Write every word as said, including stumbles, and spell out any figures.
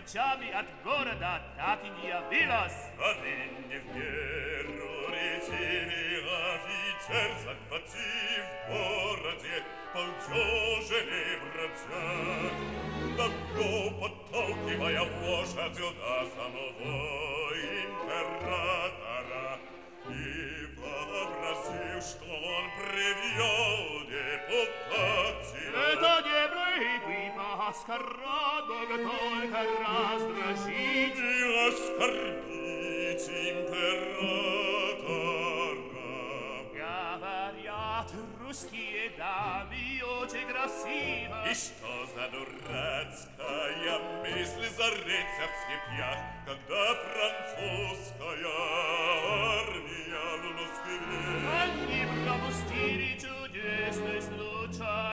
ночами от города так и не явилась. А ныне в меру летели офицер, захватив в городе полдюжины бродяг. Давно подталкивая лошадью до самого императора и вообразив, что он привел депутацию. Это не прыгай, маскарад, Бог только раздражить и оскорбить императора. Говорят, русские дамы очень красивы. И что за дурацкая мысль зарыться в степях, когда французская